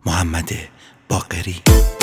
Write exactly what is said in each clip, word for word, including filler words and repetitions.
محمد باقری.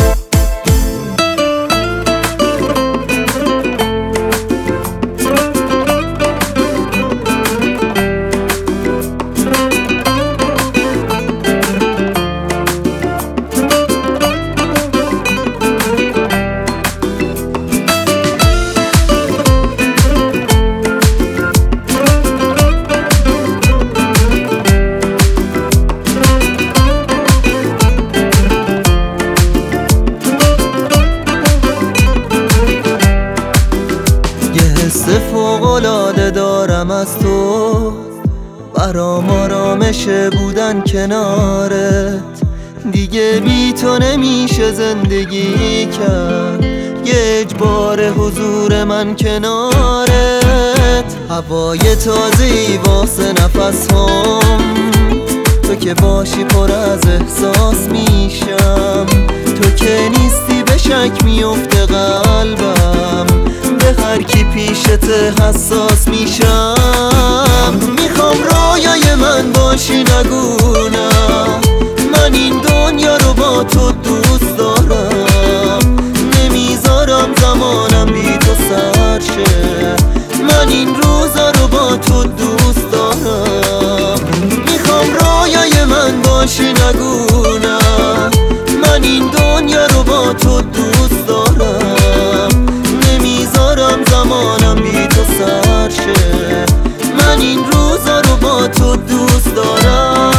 حس فوق‌العاده دارم از تو، برام آرامش بودن کنارت. دیگه بی تو نمیشه زندگی کرد، یه اجبار حضور من کنارت. هوای تازه‌ای واسه نفس هم، تو که باشی پر از احساس میشم. تو که نیستی به شک میفته قلبم، به هر کی پیشت حساس میشم. میخوام رویای من باشی نگونم، من این دنیا رو با تو دوست دارم. نمیذارم زمانم بی تو سر شه، من این روزا رو با تو دوست دارم. میخوام رویای من باشی نگونم، من این دنیا رو با تو دوست دارم. نمیذارم زمانم بی تو سر شه، من این روزا رو با تو دوست دارم.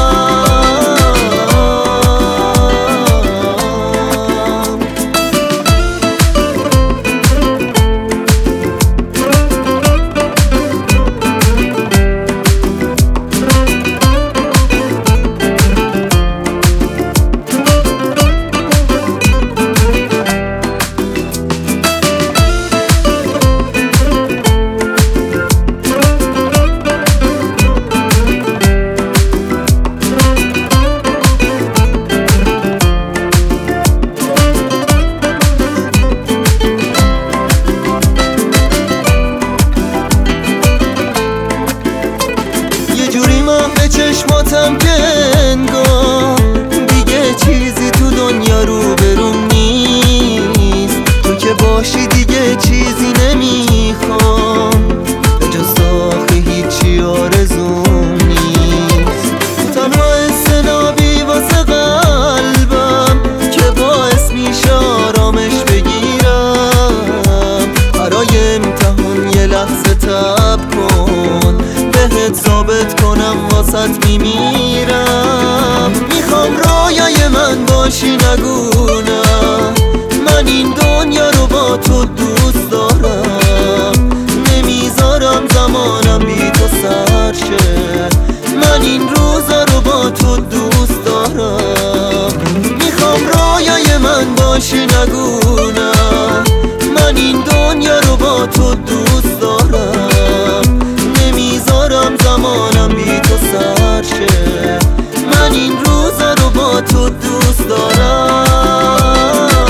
به چشماتم که انگار دیگه چیزی تو دنیا رو بروم نیست. تو که باشی دیگه چیزی نمیخوام، به جز آخه هیچی آرزوم نیست. تنها استنابی واسه قلبم که باعث میشه آرامش بگیرم. برای امتحان یه لحظه تب کن، بهت ثابت کنم واسط میمیرم. میخوام رویای من باشی نگونم، من این دنیا رو با تو دوست دارم. نمیذارم زمانم بی تو سر شه، من این روزا رو با تو دوست دارم. میخوام رویای من باشی نگونم، من این دنیا رو با تو دوست دارم. نمیذارم زمانم بی تو سر شه، من این روزا رو با تو دوست دارم.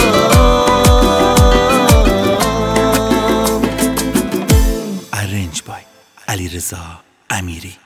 ارنج بای علیرضا امیری.